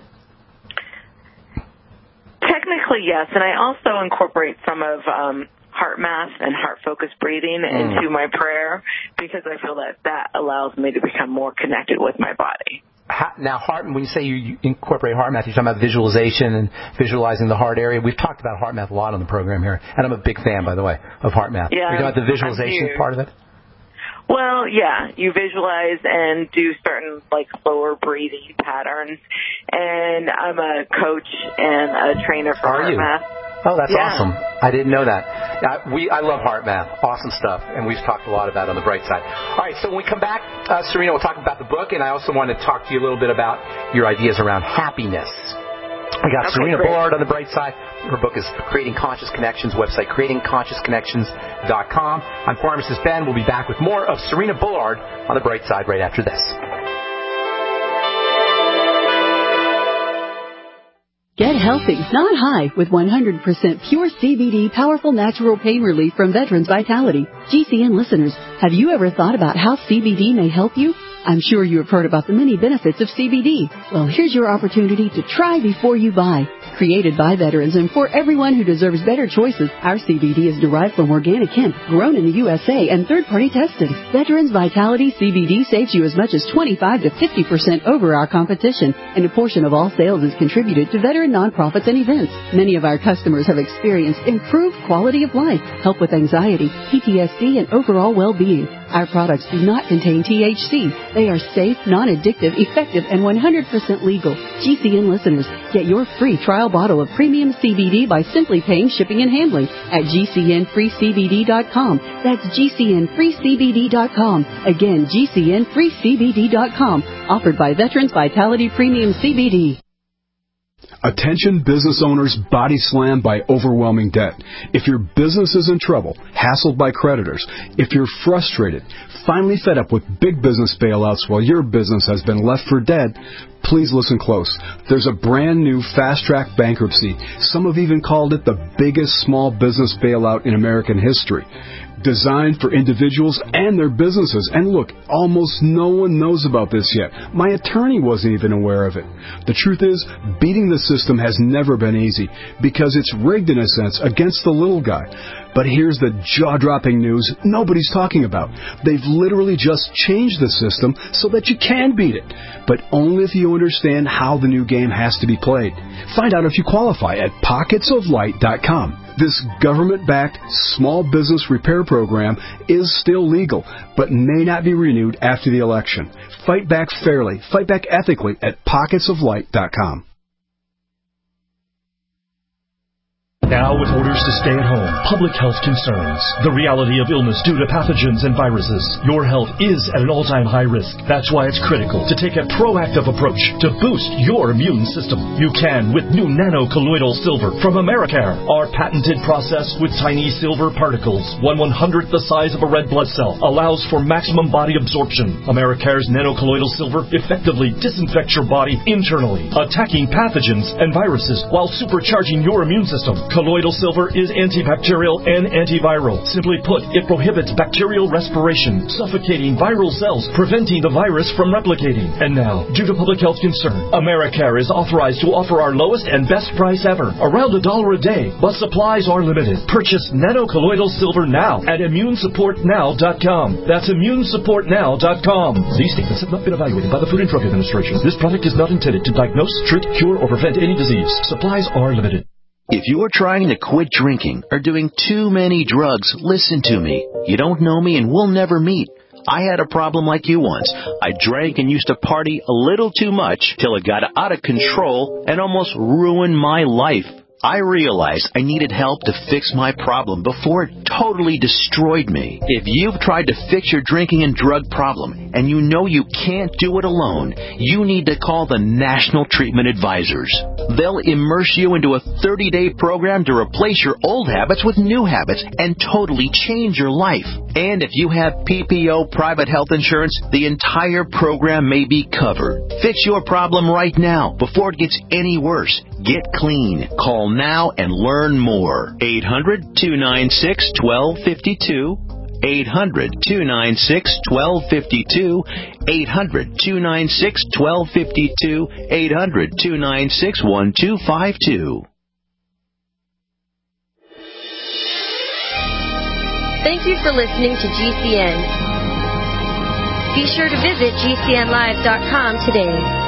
Technically, yes. And I also incorporate some of um, heart math and heart-focused breathing mm. into my prayer, because I feel that that allows me to become more connected with my body. Now, heart, when you say you incorporate heart math, you're talking about visualization and visualizing the heart area. We've talked about heart math a lot on the program here, and I'm a big fan, by the way, of heart math. Yeah, you're talking about the visualization part of it? Well, yeah, you visualize and do certain, like, slower breathing patterns. And I'm a coach and a trainer for Are heart you? math. Oh, that's yeah. awesome. I didn't know that. Uh, we I love heart math. Awesome stuff. And we've talked a lot about it on the bright side. All right, so when we come back, uh, Serena, we'll talk about the book, and I also want to talk to you a little bit about your ideas around happiness. We got okay, Serena great. Bullard on the bright side. Her book is Creating Conscious Connections, website creating conscious connections dot com. I'm Pharmacist Ben. We'll be back with more of Serena Bullard on the bright side right after this. Get healthy, not high, with one hundred percent pure C B D powerful natural pain relief from Veterans Vitality. G C N listeners, have you ever thought about how C B D may help you? I'm sure you have heard about the many benefits of C B D. Well, here's your opportunity to try before you buy. Created by veterans and for everyone who deserves better choices, our C B D is derived from organic hemp, grown in the U S A and third-party tested. Veterans Vitality C B D saves you as much as twenty-five to fifty percent over our competition, and a portion of all sales is contributed to veteran nonprofits and events. Many of our customers have experienced improved quality of life, help with anxiety, P T S D, and overall well-being. Our products do not contain T H C. They are safe, non-addictive, effective, and one hundred percent legal. G C N listeners, get your free trial bottle of premium C B D by simply paying shipping and handling at G C N free C B D dot com. That's G C N free C B D dot com. Again, G C N free C B D dot com. Offered by Veterans Vitality Premium C B D. Attention business owners body slammed by overwhelming debt. If your business is in trouble, hassled by creditors, if you're frustrated, finally fed up with big business bailouts while your business has been left for dead, please listen close. There's a brand new fast-track bankruptcy. Some have even called it the biggest small business bailout in American history. Designed for individuals and their businesses. And look, almost no one knows about this yet. My attorney wasn't even aware of it. The truth is, beating the system has never been easy because it's rigged in a sense against the little guy. But here's the jaw-dropping news nobody's talking about. They've literally just changed the system so that you can beat it. But only if you understand how the new game has to be played. Find out if you qualify at pockets of light dot com. This government-backed small business repair program is still legal, but may not be renewed after the election. Fight back fairly, fight back ethically at pockets of light dot com. Now with orders to stay at home, public health concerns, the reality of illness due to pathogens and viruses, your health is at an all-time high risk. That's why it's critical to take a proactive approach to boost your immune system. You can with new nano-colloidal silver from Americare. Our patented process with tiny silver particles, one one-hundredth the size of a red blood cell, allows for maximum body absorption. Americare's nano-colloidal silver effectively disinfects your body internally, attacking pathogens and viruses while supercharging your immune system. Colloidal silver is antibacterial and antiviral. Simply put, it prohibits bacterial respiration, suffocating viral cells, preventing the virus from replicating. And now, due to public health concern, Americare is authorized to offer our lowest and best price ever, around a dollar a day, but supplies are limited. Purchase nano-colloidal silver now at immune support now dot com. That's immune support now dot com. These statements have not been evaluated by the Food and Drug Administration. This product is not intended to diagnose, treat, cure, or prevent any disease. Supplies are limited. If you're trying to quit drinking or doing too many drugs, listen to me. You don't know me and we'll never meet. I had a problem like you once. I drank and used to party a little too much till it got out of control and almost ruined my life. I realized I needed help to fix my problem before it totally destroyed me. If you've tried to fix your drinking and drug problem and you know you can't do it alone, you need to call the National Treatment Advisors. They'll immerse you into a thirty-day program to replace your old habits with new habits and totally change your life. And if you have P P O private health insurance, the entire program may be covered. Fix your problem right now before it gets any worse. Get clean. Call now and learn more. eight hundred, two nine six, one two five two. eight hundred, two nine six, one two five two. eight hundred, two nine six, one two five two. eight hundred, two nine six, one two five two. Thank you for listening to G C N. Be sure to visit G C N live dot com today.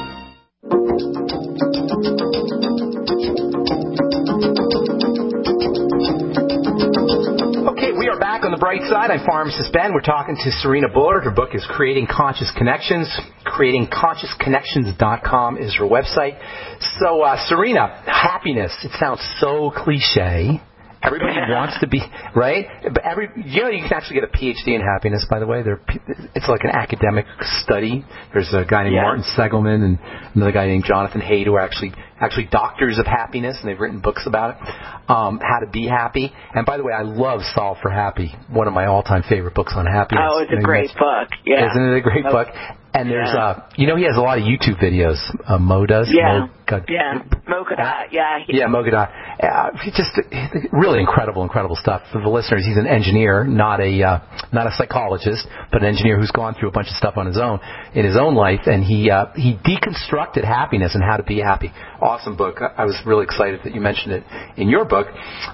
Okay, we are back on the bright side. I'm Pharmacist Ben. We're talking to Serena Bullard. Her book is Creating Conscious Connections. creating conscious connections dot com is her website. So, uh, Serena, happiness. It sounds so cliche. Everybody wants to be, right? But every, you know, you can actually get a P H D in happiness, by the way. There, it's like an academic study. There's a guy named yeah. Martin Seligman and another guy named Jonathan Haidt who are actually actually doctors of happiness, and they've written books about it, um, how to be happy. And by the way, I love Solve for Happy, one of my all-time favorite books on happiness. Oh, it's a great book. Yeah. Isn't it a great book? And there's, yeah. uh, you know, he has a lot of YouTube videos. Uh, Mo does. Yeah. Mo, God, yeah. Mogadot. Yeah. He, yeah, Mogadot. Uh, just really incredible, incredible stuff. For the listeners, he's an engineer, not a uh, not a psychologist, but an engineer who's gone through a bunch of stuff on his own in his own life, and he uh, he deconstructed happiness and how to be happy. Awesome book. I was really excited that you mentioned it in your book.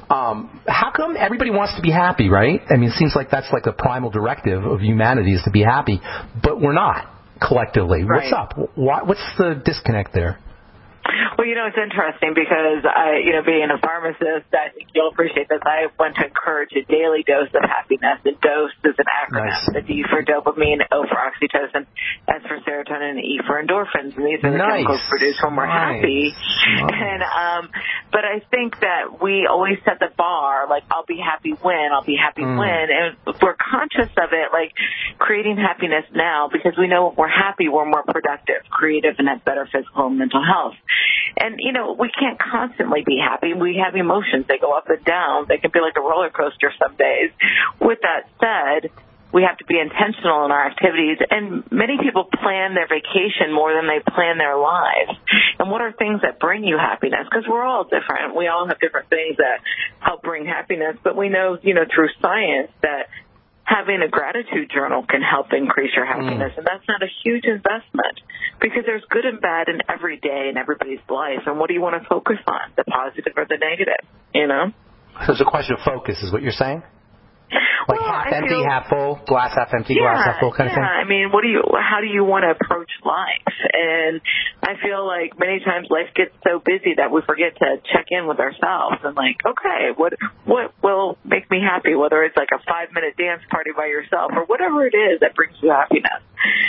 Um, how come everybody wants to be happy, right? I mean, it seems like that's like the primal directive of humanity is to be happy, but we're not. Collectively. Right. What's up? Why, what's the disconnect there? Well, you know, it's interesting because I, you know, being a pharmacist, I think you'll appreciate this. I want to encourage a daily dose of happiness. The dose is an acronym. Nice. The D for dopamine, O for oxytocin, S for serotonin, and E for endorphins. And these are the nice. chemicals produced when we're nice. happy. Nice. And, um, but I think that we always set the bar, like, I'll be happy when, I'll be happy mm. when. And if we're conscious of it, like, creating happiness now, because we know if we're happy, we're more productive, creative, and have better physical and mental health. And, you know, we can't constantly be happy. We have emotions. They go up and down. They can be like a roller coaster some days. With that said, we have to be intentional in our activities. And many people plan their vacation more than they plan their lives. And what are things that bring you happiness? Because we're all different. We all have different things that help bring happiness. But we know, you know, through science that having a gratitude journal can help increase your happiness. Mm. And that's not a huge investment because there's good and bad in every day in everybody's life. And what do you want to focus on, the positive or the negative, you know? So it's a question of focus is what you're saying? Like well, half I empty, feel, half full, glass half empty, yeah, glass half full kind yeah. of thing? I mean, what do you, how do you want to approach life? And I feel like many times life gets so busy that we forget to check in with ourselves and like, okay, what, what will make me happy? Whether it's like a five minute dance party by yourself or whatever it is that brings you happiness.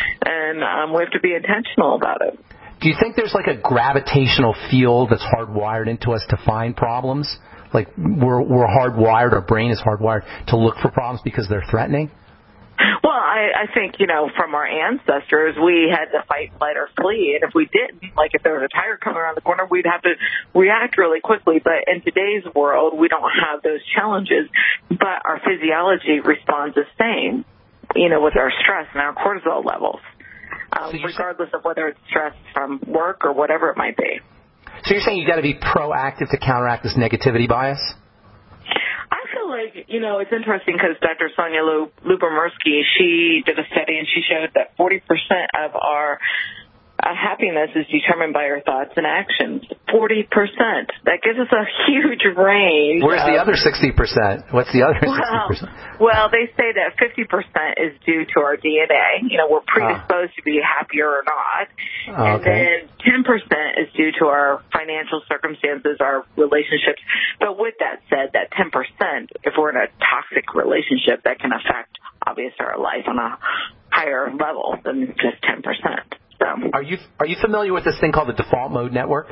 And um, we have to be intentional about it. Do you think there's like a gravitational field that's hardwired into us to find problems? like we're we're hardwired, our brain is hardwired to look for problems because they're threatening? Well, I, I think, you know, from our ancestors, we had to fight, flight, or flee. And if we didn't, like if there was a tiger coming around the corner, we'd have to react really quickly. But in today's world, we don't have those challenges. But our physiology responds the same, you know, with our stress and our cortisol levels, um, so regardless of whether it's stress from work or whatever it might be. So you're saying you've got to be proactive to counteract this negativity bias? I feel like, you know, it's interesting because Doctor Sonia Lubomirsky, she did a study and she showed that forty percent of our uh, happiness is determined by our thoughts and actions. forty percent. That gives us a huge range. Where's of, the other sixty percent? What's the other well, sixty percent? Well, they say that fifty percent is due to our D N A. You know, we're predisposed uh, to be happier or not. Uh, and okay. then ten percent is due to our financial circumstances, our relationships. But with that said, that ten percent, if we're in a toxic relationship, that can affect, obviously, our life on a higher level than just ten percent. So. Are you are you familiar with this thing called the default mode network?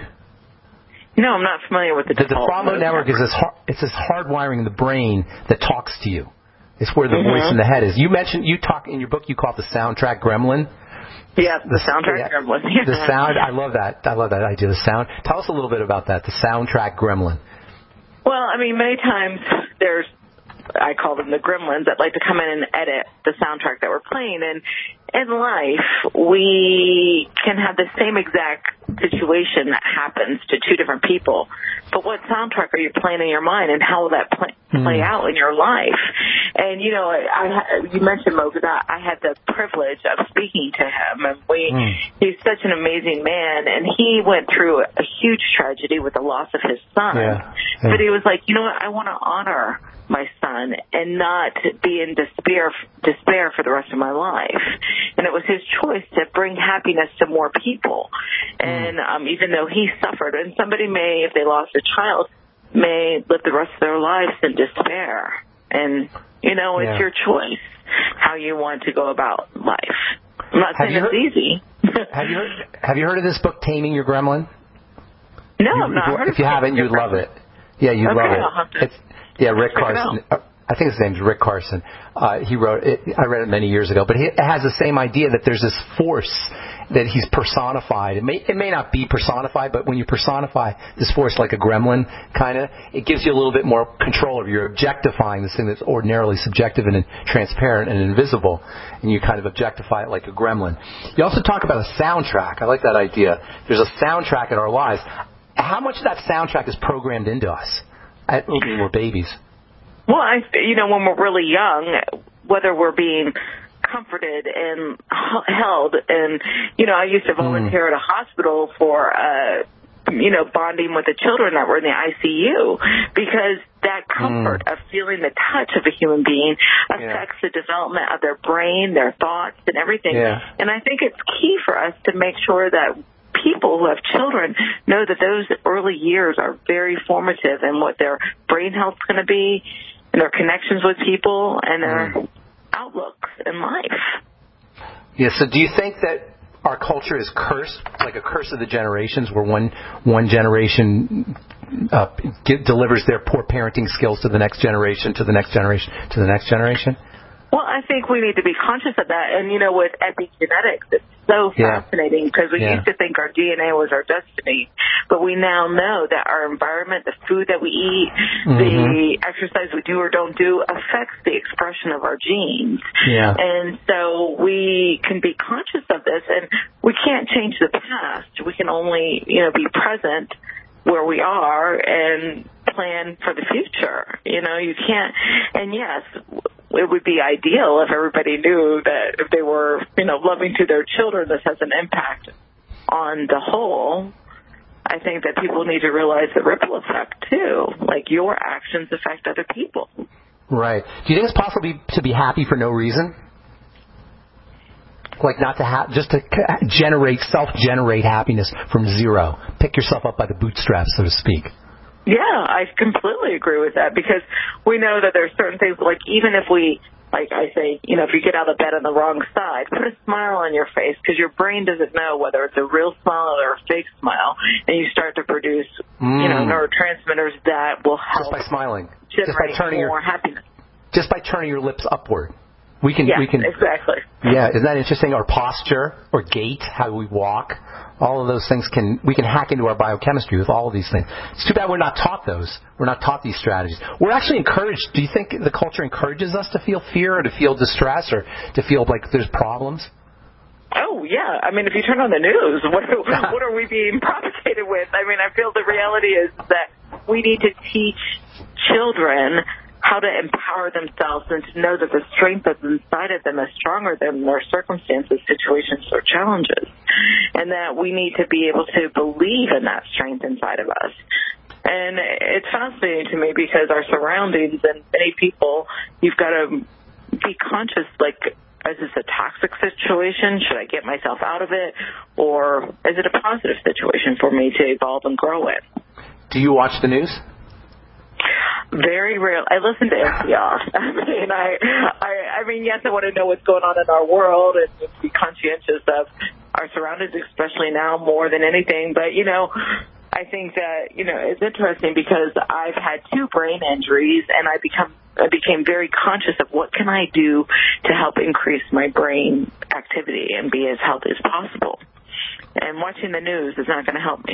No, I'm not familiar with the, the default, default mode, mode network. network. Is this it's this hardwiring in the brain that talks to you. It's where the mm-hmm. voice in the head is. You mentioned you talk in your book. You call it the soundtrack gremlin. Yeah, the, the soundtrack yeah, gremlin. Yeah. The sound. I love that. I love that idea. The sound. Tell us a little bit about that. The soundtrack gremlin. Well, I mean, many times there's. I call them the gremlins that like to come in and edit the soundtrack that we're playing. And in life, we can have the same exact situation that happens to two different people. But what soundtrack are you playing in your mind, and how will that play, play mm. out in your life? And, you know, I, I, you mentioned Mo, because I, I had the privilege of speaking to him. And we, mm. he's such an amazing man. And he went through a huge tragedy with the loss of his son. Yeah. Yeah. But he was like, you know what, I want to honor my son and not be in despair despair for the rest of my life. And it was his choice to bring happiness to more people. Mm. And um, even though he suffered, and somebody may, if they lost a child, may live the rest of their lives in despair. And, you know, it's yeah. your choice how you want to go about life. I'm not saying it's heard, easy. have you heard, have you heard of this book, Taming Your Gremlin? No, you, I've not if, heard if of it. If you haven't, you'd love it. Yeah, you'd okay, love it. I'll have to it's, yeah, Rick Carson. I think his name's Rick Carson. Uh, he wrote it. I read it many years ago, but he, it has the same idea that there's this force that he's personified. It may, it may not be personified, but when you personify this force like a gremlin, kind of, it gives you a little bit more control. You're objectifying this thing that's ordinarily subjective and transparent and invisible, and you kind of objectify it like a gremlin. You also talk about a soundtrack. I like that idea. There's a soundtrack in our lives. How much of that soundtrack is programmed into us at, when we're babies? Well, I, you know, when we're really young, whether we're being comforted and held, and, you know, I used to volunteer mm. at a hospital for, uh, you know, bonding with the children that were in the I C U, because that comfort mm. of feeling the touch of a human being affects yeah. the development of their brain, their thoughts, and everything. Yeah. And I think it's key for us to make sure that people who have children know that those early years are very formative in what their brain health's going to be, and their connections with people, and their mm. outlooks in life. Yeah, so do you think that our culture is cursed, like a curse of the generations, where one one generation uh, get, delivers their poor parenting skills to the next generation, to the next generation, to the next generation? Well, I think we need to be conscious of that. And, you know, with epigenetics, it's so yeah. fascinating, because we yeah. used to think our D N A was our destiny. But we now know that our environment, the food that we eat, mm-hmm. the exercise we do or don't do affects the expression of our genes. Yeah. And so we can be conscious of this. And we can't change the past. We can only, you know, be present where we are and plan for the future. You know, you can't. And yes, it would be ideal if everybody knew that if they were, you know, loving to their children, this has an impact on the whole. I think that people need to realize the ripple effect too. Like, your actions affect other people. Right. Do you think it's possible to be, to be happy for no reason? Like, not to have, just to generate, self-generate happiness from zero. Pick yourself up by the bootstraps, so to speak. Yeah, I completely agree with that, because we know that there's certain things, like even if we Like I say, you know, if you get out of bed on the wrong side, put a smile on your face because your brain doesn't know whether it's a real smile or a fake smile, and you start to produce, mm. you know, neurotransmitters that will help. Just by smiling. Just by turning more your, happiness. Just by turning your lips upward. We can, yeah, we can, exactly. Yeah, isn't that interesting? Our posture or gait, how we walk, all of those things can, we can hack into our biochemistry with all of these things. It's too bad we're not taught those. We're not taught these strategies. We're actually encouraged. Do you think the culture encourages us to feel fear or to feel distress or to feel like there's problems? Oh, yeah. I mean, if you turn on the news, what, what are we being propagated with? I mean, I feel the reality is that we need to teach children how to empower themselves and to know that the strength that's inside of them is stronger than their circumstances, situations, or challenges. And that we need to be able to believe in that strength inside of us. And it's fascinating to me because our surroundings and many people, you've got to be conscious, like, is this a toxic situation? Should I get myself out of it? Or is it a positive situation for me to evolve and grow in? Do you watch the news? Very rare. I listen to N P R. I mean, I, I, I mean, yes, I want to know what's going on in our world and be conscientious of our surroundings, especially now more than anything. But, you know, I think that, you know, it's interesting because I've had two brain injuries and I become I became very conscious of what can I do to help increase my brain activity and be as healthy as possible. And watching the news is not going to help me.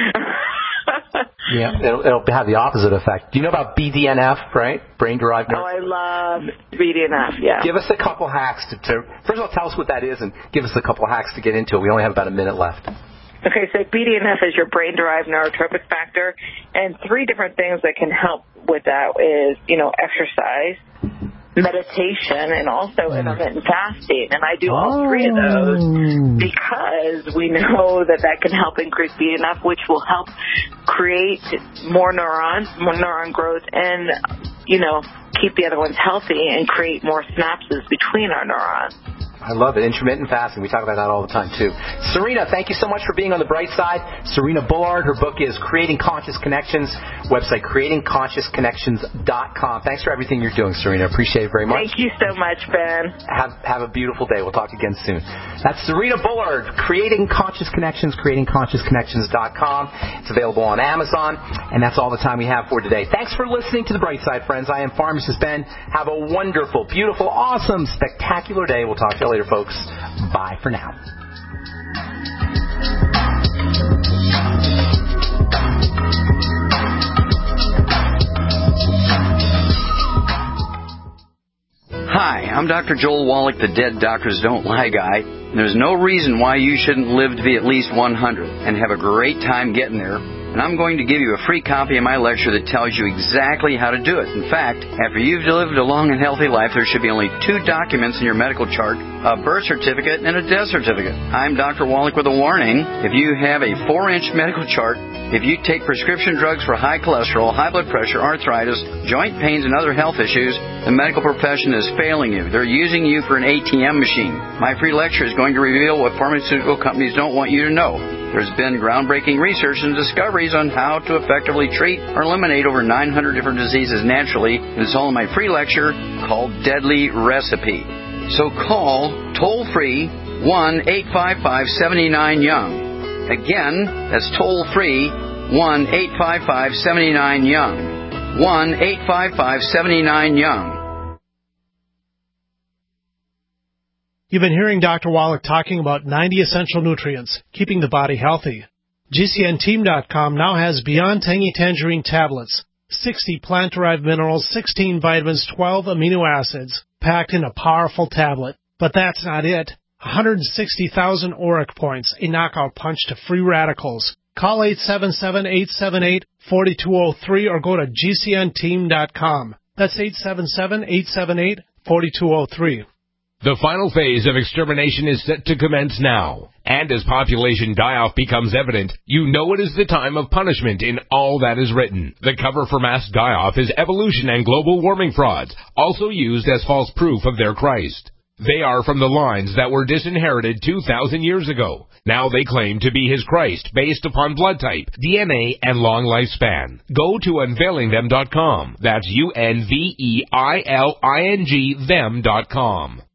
Yeah, it'll, it'll have the opposite effect. Do you know about B D N F, right? Brain-derived nerve? Oh, I love B D N F, yeah. Give us a couple hacks to, to... First of all, tell us what that is and give us a couple hacks to get into it. We only have about a minute left. Okay, so B D N F is your brain-derived neurotrophic factor, and three different things that can help with that is, you know, exercise, meditation, and also intermittent fasting. And I do all three of those because we know that that can help increase B D N F, which will help create more neurons, more neuron growth, and, you know, keep the other ones healthy and create more synapses between our neurons. I love it. Intermittent fasting. We talk about that all the time, too. Serena, thank you so much for being on the bright side. Serena Bullard. Her book is Creating Conscious Connections. Website, creating conscious connections dot com. Thanks for everything you're doing, Serena. Appreciate it very much. Thank you so much, Ben. Have, have a beautiful day. We'll talk again soon. That's Serena Bullard. Creating Conscious Connections, creating conscious connections dot com. It's available on Amazon. And that's all the time we have for today. Thanks for listening to The Bright Side, friends. I am Pharmacist Ben. Have a wonderful, beautiful, awesome, spectacular day. We'll talk to you later, folks. Bye for now. Hi, I'm Doctor Joel Wallach, the Dead Doctors Don't Lie guy. And there's no reason why you shouldn't live to be at least one hundred and have a great time getting there. And I'm going to give you a free copy of my lecture that tells you exactly how to do it. In fact, after you've lived a long and healthy life, there should be only two documents in your medical chart, a birth certificate and a death certificate. I'm Doctor Wallach with a warning. If you have a four-inch medical chart, if you take prescription drugs for high cholesterol, high blood pressure, arthritis, joint pains, and other health issues, the medical profession is failing you. They're using you for an A T M machine. My free lecture is going to reveal what pharmaceutical companies don't want you to know. There's been groundbreaking research and discoveries on how to effectively treat or eliminate over nine hundred different diseases naturally. It's all in my free lecture called Deadly Recipe. So call toll-free one eight five five, seven nine, young. Again, that's toll-free one eight five five, seven nine, young. one eight five five, seven nine, young. You've been hearing Doctor Wallach talking about ninety essential nutrients, keeping the body healthy. G C N team dot com now has Beyond Tangy Tangerine tablets, sixty plant-derived minerals, sixteen vitamins, twelve amino acids, packed in a powerful tablet. But that's not it. one hundred sixty thousand auric points, a knockout punch to free radicals. Call eight seven seven, eight seven eight, four two zero three or go to G C N team dot com. That's eight seven seven, eight seven eight, four two zero three. The final phase of extermination is set to commence now. And as population die-off becomes evident, you know it is the time of punishment in all that is written. The cover for mass die-off is evolution and global warming frauds, also used as false proof of their Christ. They are from the lines that were disinherited two thousand years ago. Now they claim to be his Christ based upon blood type, D N A, and long lifespan. Go to unveiling them dot com. That's U N V E I L I N G them dot com.